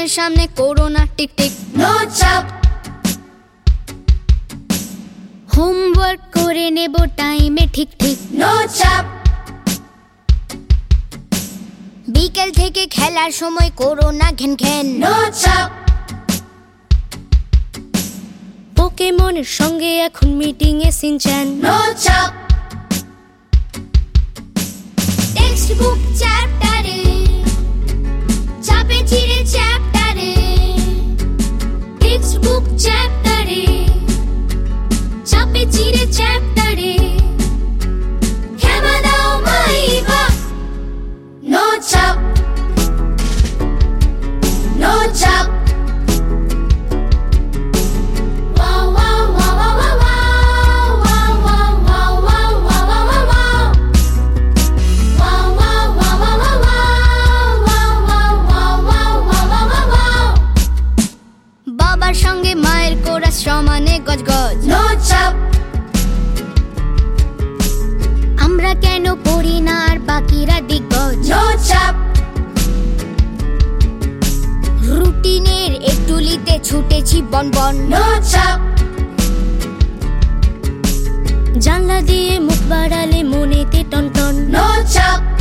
চোখের সামনে করোনা টিক টিক। নো চাপ। হোমওয়ার্ক করে নেব টাইমে ঠিক ঠিক। নো চাপ। বিকেল থেকে খেলার সময় করোনা ঘেন ঘেন। নো চাপ। পোকেমনের সঙ্গে এখন মিটিং এ সিনচ্যান। নো চাপ। টেক্সট বুক চ্যাপ্টারে চাপে চিড়ে চ্যাপ্টারে। টেক্সট বুক চ্যাপ্টারে চাপে চিড়ে চ্যাপ্টারে। ক্ষমা দাও মাইবা। নো চাপ। নো চাপ। বাবার সঙ্গে মায়ের কোরাস সমানে গজগজ। নো চাপ। আমরা কেন পড়ি না আর বাকিরা দিগ্গজ। নো চাপ। রুটিনের একটুলিতে ছুটেছি বনবন। নো চাপ। জানলা দিয়ে মুখ বাড়ালে মনেতে টনটন। নো চাপ।